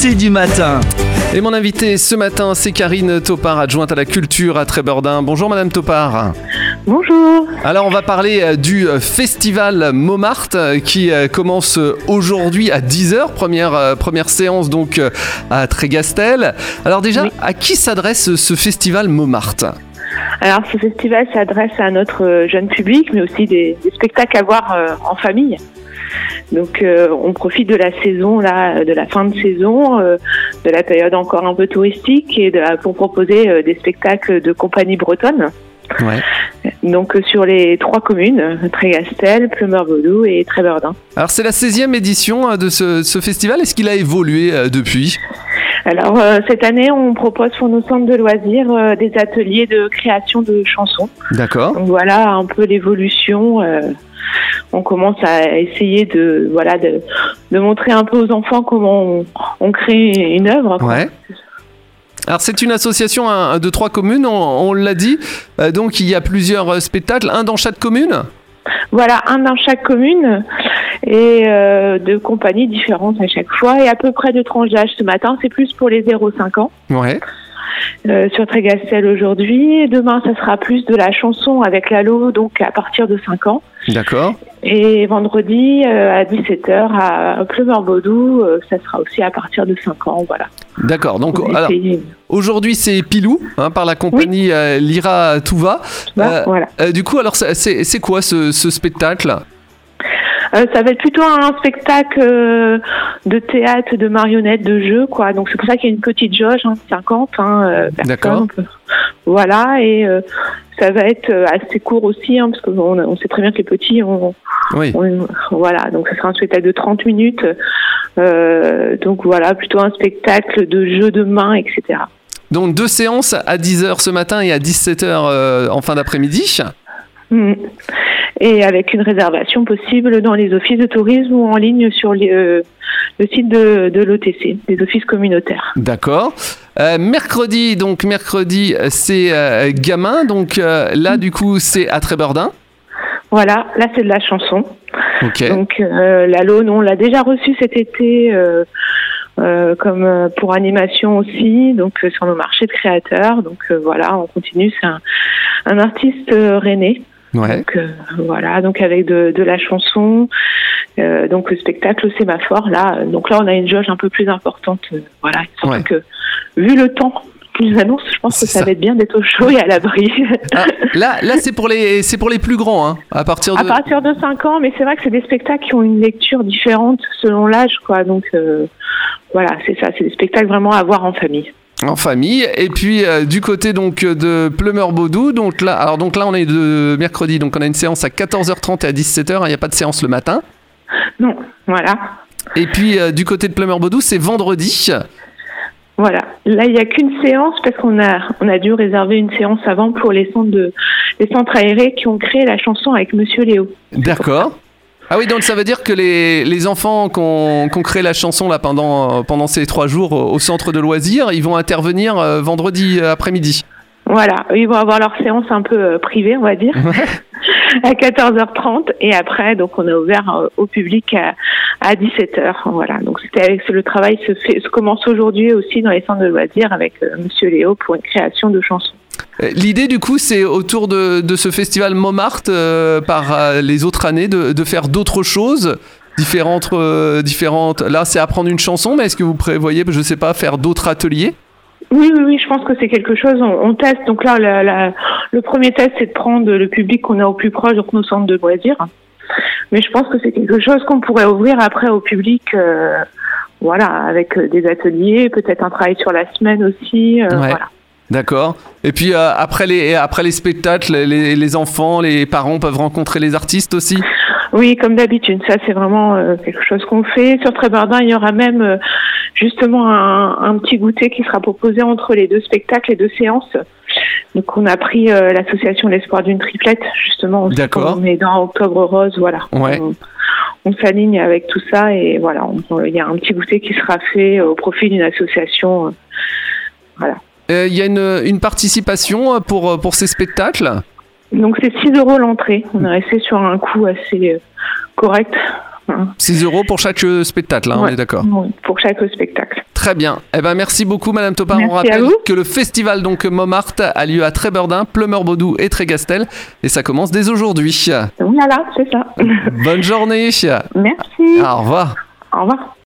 l'invité du matin. Et mon invité ce matin, c'est Karine Topard, adjointe à la culture à Trébeurdin. Bonjour Madame Topard. Bonjour. Alors on va parler du festival Montmartre qui commence aujourd'hui à 10h, première séance donc à Trégastel. Alors déjà, oui. À qui s'adresse ce festival Montmartre ? Alors ce festival s'adresse à notre jeune public, mais aussi des spectacles à voir en famille. Donc on profite de la saison là, de la fin de saison, de la période encore un peu touristique et pour proposer des spectacles de compagnie bretonne. Ouais. Donc sur les 3 communes, Trégastel, Plumeur-Baudou et Trébeurdin. Alors c'est la 16e édition de ce festival, est-ce qu'il a évolué depuis ? Alors cette année on propose pour nos centres de loisirs des ateliers de création de chansons. D'accord. Donc voilà un peu l'évolution. On commence à essayer de montrer un peu aux enfants comment on crée une œuvre. Ouais. Alors c'est une association de 3 communes, on l'a dit, donc il y a plusieurs spectacles, un dans chaque commune ? Voilà, un dans chaque commune et de compagnies différentes à chaque fois et à peu près de tranches d'âge. Ce matin, c'est plus pour les 0-5 ans. Ouais. Sur Trégastel aujourd'hui. Demain, ça sera plus de la chanson avec Lalo, donc à partir de 5 ans. D'accord. Et vendredi, à 17h, à Plumeur-Baudou, ça sera aussi à partir de 5 ans, voilà. D'accord, donc alors, aujourd'hui c'est Pilou, par la compagnie oui. Lira Tout va. Voilà. Du coup, alors c'est quoi ce spectacle ? Ça va être plutôt un spectacle de théâtre, de marionnettes, de jeux, quoi. Donc c'est pour ça qu'il y a une petite jauge, 50 personnes. D'accord. Voilà, et ça va être assez court aussi, parce qu'on sait très bien que les petits voilà, donc ça sera un spectacle de 30 minutes. Donc voilà, plutôt un spectacle de jeux de main, etc. Donc 2 séances à 10h ce matin et à 17h en fin d'après-midi. Et avec une réservation possible dans les offices de tourisme ou en ligne sur le site de l'OTC, des offices communautaires. D'accord. Mercredi, c'est gamin, donc là du coup c'est à Trébeurdin. Voilà, là c'est de la chanson. Okay. Donc Lalo, on l'a déjà reçu cet été comme pour animation aussi, donc sur nos marchés de créateurs. Donc voilà, on continue, c'est un artiste rennais. Ouais. Donc voilà, donc avec de la chanson, donc le spectacle au sémaphore là, donc là on a une jauge un peu plus importante, voilà, surtout que vu le temps qu'ils nous annoncent, je pense que ça va être bien d'être au chaud et à l'abri. Là c'est pour les plus grands, à partir de 5 ans, mais c'est vrai que c'est des spectacles qui ont une lecture différente selon l'âge, quoi. Donc voilà, c'est ça, c'est des spectacles vraiment à voir en famille. En famille, et puis du côté donc de Plumeur-Baudou, donc là on est de mercredi, donc on a une séance à 14h30 et à 17h, il n'y a pas de séance le matin. Non, voilà. Et puis du côté de Plumeur-Baudou, c'est vendredi. Voilà, là il n'y a qu'une séance parce qu'on a dû réserver une séance avant pour les centres aérés qui ont créé la chanson avec Monsieur Léo. D'accord. Ah oui, donc ça veut dire que les enfants qui ont créé la chanson là pendant ces 3 jours au centre de loisirs, ils vont intervenir vendredi après-midi. Voilà, ils vont avoir leur séance un peu privée, on va dire, à 14h30 et après, donc on a ouvert au public à 17h. Voilà, donc le travail se commence aujourd'hui aussi dans les centres de loisirs avec Monsieur Léo pour une création de chansons. L'idée du coup c'est autour de ce festival Montmartre par les autres années de faire d'autres choses différentes. Là c'est apprendre une chanson, mais est-ce que vous prévoyez, je sais pas, faire d'autres ateliers ? Oui, je pense que c'est quelque chose, on teste. Donc là le premier test c'est de prendre le public qu'on a au plus proche, donc nos centres de loisirs. Mais je pense que c'est quelque chose qu'on pourrait ouvrir après au public, voilà, avec des ateliers, peut-être un travail sur la semaine aussi, voilà. D'accord. Et puis après les spectacles, les enfants, les parents peuvent rencontrer les artistes aussi ? Oui, comme d'habitude. Ça, c'est vraiment quelque chose qu'on fait. Sur Trébeurdin, il y aura même justement un petit goûter qui sera proposé entre les 2 spectacles et 2 séances. Donc, on a pris l'association L'Espoir d'une triplette, justement. Aussi. D'accord. On est dans Octobre Rose, voilà. Ouais. On s'aligne avec tout ça et voilà, il y a un petit goûter qui sera fait au profit d'une association. Voilà. Il y a une participation pour ces spectacles ? Donc c'est 6 € l'entrée. On est resté sur un coût assez correct. 6 € pour chaque spectacle, on est d'accord. Oui, pour chaque spectacle. Très Très bien. Eh ben, merci beaucoup, Madame Topin. Merci On rappelle à vous. que le festival donc Momart a lieu à Trébeurdin, Pleumeur-Baudou et Trégastel. Et ça commence dès aujourd'hui. Voilà, c'est ça. Bonne journée. Merci. Au revoir. Au revoir.